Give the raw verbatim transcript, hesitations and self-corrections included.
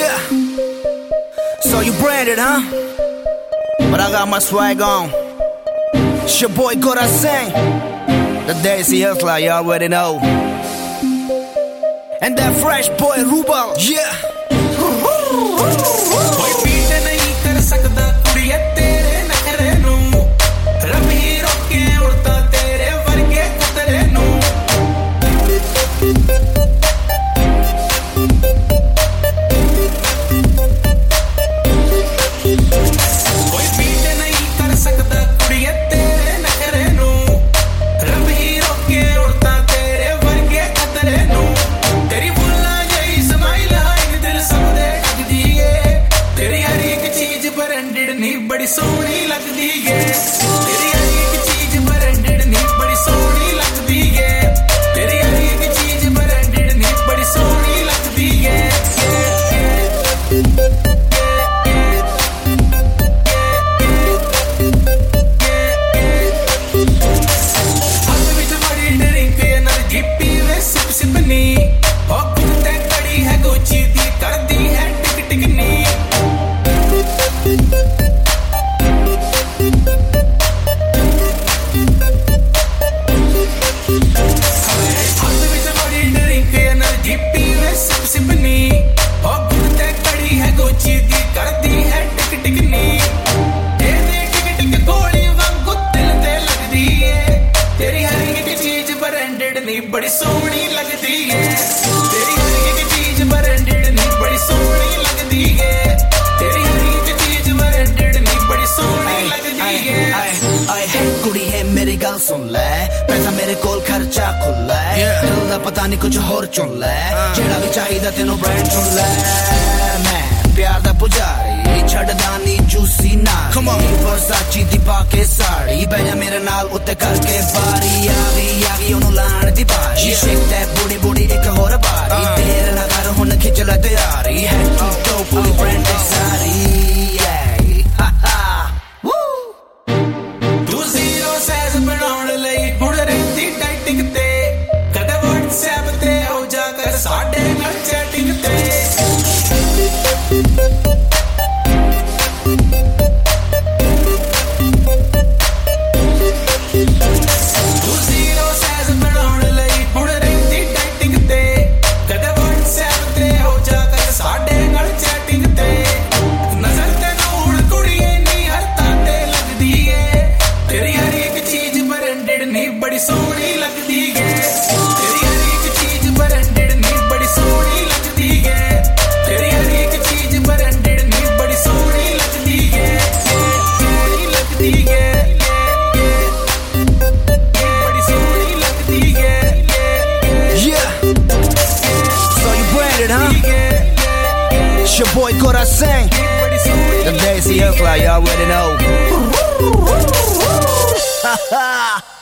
Yeah. So you branded, huh? But I got my swag on. It's your boy Gotta Sing. The Daisy Hustler, you already know. And that fresh boy Rubal. Yeah. कोई पीट नहीं कर सकता कुड़िया तेरे नखरे नू रब ही रोके उड़ता तेरे वर्गे खतरे नू कोई पीट नहीं कर सकता कुड़िया तेरे नखरे नू रब ही रोके उड़ता तेरे वर्गे खतरे नू तेरी बुल्ला जई स्माइल है दिल सब दे लगदी है तेरी हर एक चीज ब्रांडेड नहीं बड़ी सोहनी लगदी है तेरी हर एक चीज ब्रांडेड नहीं बड़ी सोहनी लगदी है तेरी हर एक चीज ब्रांडेड नहीं बड़ी सोहनी लगदी है हाथ विच बड़ी ड्रिंक एनर्जी पीवे सिप सिप नी ओ कुत्ते कड़ी है गोची दी करदी है टिक टिक नी हाथ विच बड़ी ड्रिंक एनर्जी पीवे सिप सिप नी ओ कुत्ते कड़ी है गोची दी करदी है टिक टिक नी तेरे टिक टिक गोली वांगू दिल ते लगदी है तेरी हर एक चीज ब्रांडेड नहीं बड़ी सोहनी लगदी है तेरी हर एक चीज ब्रांडेड नहीं बड़ी सोहनी लगदी है तेरी हर एक चीज ब्रांडेड नहीं बड़ी सोहनी लगदी है आए कुड़ी है मेरी गल सुन ले पैसा मेरे कोल खर्चा खुला है दिल दा पता नहीं कुछ होर चुन ले जेड़ा भी चाहिदा तेनू ब्रांड चुन ले मैं प्यार दा पुजारी छड़दा नी जूसी ना वर्साची दी पाके साड़ी बैजा मेरे नाल उत्ते करके बारी आ गई आ गई ओनू लाण दी बारी शेक दैट बूटी बूटी एक होर बारी देर ना कर हुन खिच ले तैयारी है तू तो पूरी ब्रांडेड सारी हा हा वू तू जीरो साइज बनाउण लई हुण रहंदी डाइटिंग ते कदे WhatsApp ते हो जा कर साडे नाल चैटिंग ते तू जीरो साइज बनाउण लई हुण रहंदी डाइटिंग ते कदे WhatsApp ते हो जा कर साडे नाल चैटिंग ते नजर ते हुण कुड़िए नी हरता ते लगदी है तेरी हर एक चीज ब्रांडेड नहीं बड़ी सोहनी लगदी है तेरी हर एक चीज ब्रांडेड नहीं बड़ी सोहनी लगदी है तेरी हर एक चीज ब्रांडेड नहीं बड़ी सोहनी लगदी है सोहनी लगदी है बड़ी सोहनी लगदी है Yeah. So you branded, huh? It's your boy Gotta Sing. बड़ी सोहनी The Daisy Hustler, you already know. Ha ha.